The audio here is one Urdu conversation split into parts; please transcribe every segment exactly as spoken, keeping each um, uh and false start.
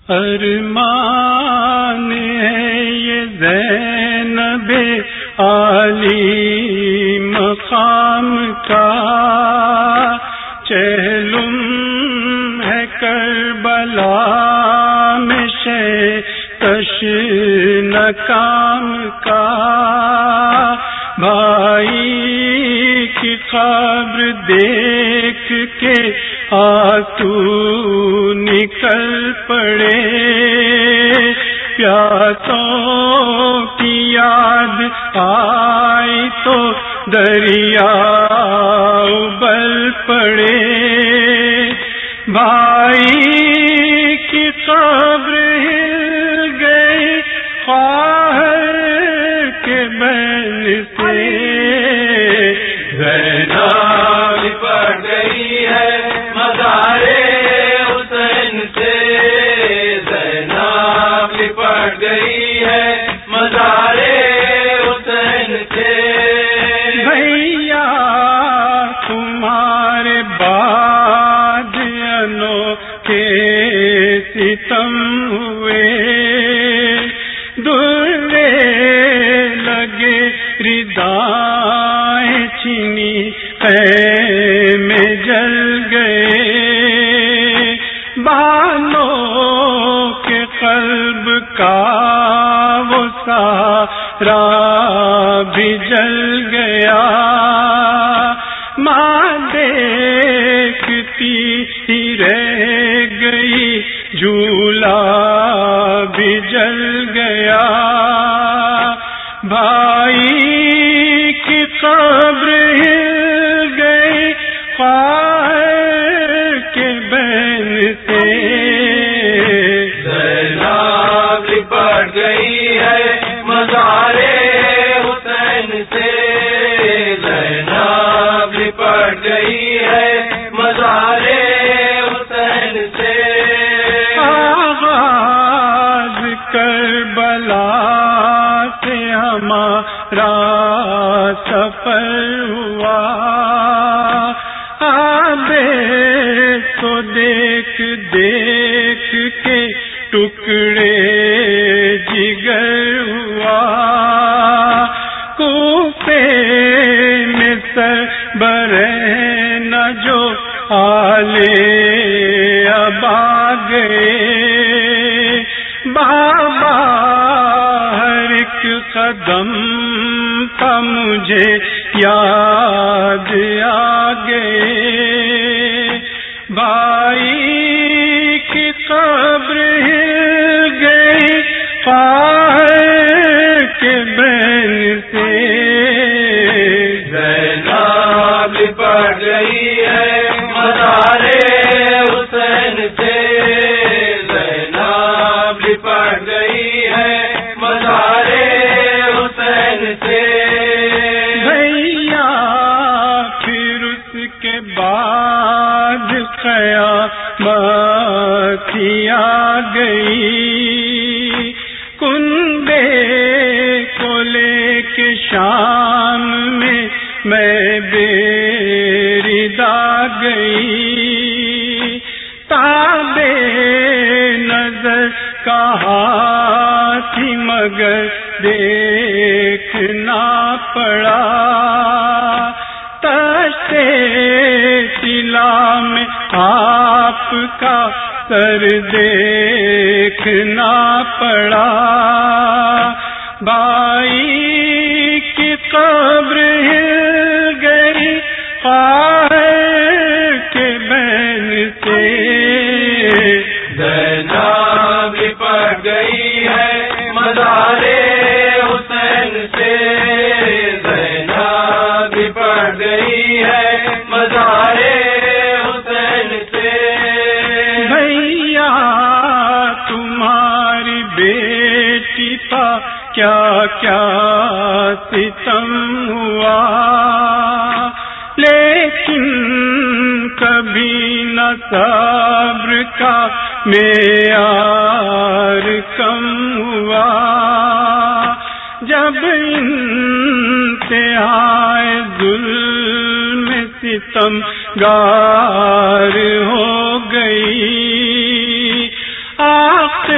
ارمان ہے یہ زینب عالی مقام کا، چہلم ہے کربلا میں شے کش نکام کا، بھائی کی قبر دیکھ کے آنسو نکل پڑے، پیاسوں کی یاد آئی تو دریا ابل پڑے، بھائی کی قبر ہل گئی خواہر کے بین سے، زینب پڑ گئی ہے مزارے حسین سے، زینب پڑ گئی ہے مزارے حسین سے، بھیا تمہارے بعد انوکھے ستم ہوئے، درے لگے ردائیں چینی خیمے جل گئے، بالوں کے قلب کا وہ سارا بھی جل گیا، ماں دیکھتی ہی رہ گئی جھولا بھی جل گیا، بھائی کی قبر ہل گئی خواہر کے بین سے، زینب پڑ گئی ہے مزارے حسین سے، زینب پڑ گئی ہے مزارے حسین سے، آغاز کربلا سے ہمارا سفر ہوا، آبے تو دیکھ دیکھ کے ٹکڑے جگر ہوا، کوفے میں سر برہنہ جو آلے ابا گئے، بابا ہر ایک قدم کا مجھے یاد آ گئے، بھائی کی قبر ہل گئی خواہر کے بین سے، زینب پڑ گئی ہے مزارے حسین سے، زینب پڑ گئی ہے مزارے حسین سے، بھیا پھر اس کے بعد قیامت آ گئی، کنبے کو لے کے شام میں میں بیردا گئی، تابے نظر کہاں تھی مگر دیکھنا پڑا، تشتے سلا میں آپ کا سر دیکھنا پڑا، بھائی کی قبر ہل گئی خواہر کے بین سے، زینب پڑ گئی ہے مزارے حسین سے، زینب پڑ گئی ہے مزارے حسین سے، بھیا تمہاری بیٹی کا کیا کیا ستم ہوا، لیکن کبھی نہ صبر کا معیار کم ہوا، جب انتہائے ظلم ستم گار ہو گئی، آقا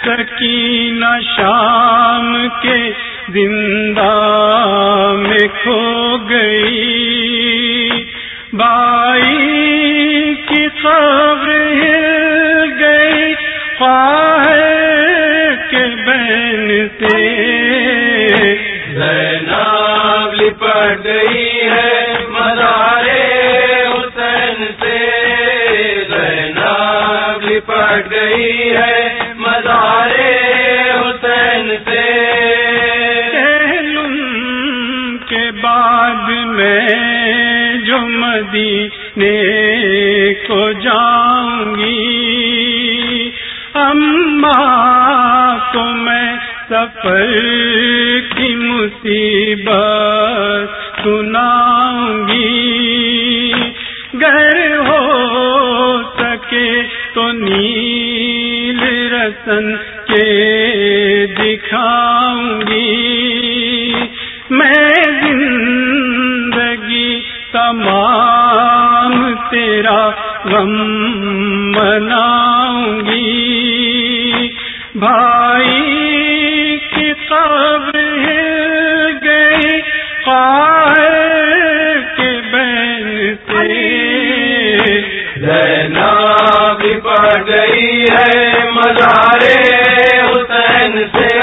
سکینہ شام کے زندہ میں کھو گئی، بائی کی قبر ہل گئی خواہے کے بین سے، زینب لپٹ گئی ہے مزارے حسین سے، زینب لپٹ گئی ہے مزارے حسین سے، کہلم کے بعد میں جو مدینے کو جاؤں گی، اماں کو میں سفر کی مصیبت سناؤں گی، گر ہو سکے تو نیل رتن کے دکھاؤں گی، میں زندگی تمام تیرا غم مناؤں گی، بھائی کی قبر ہل گئی خواہے کے بین سے، زینب لپٹ گئی ہے مزارے حسین سے،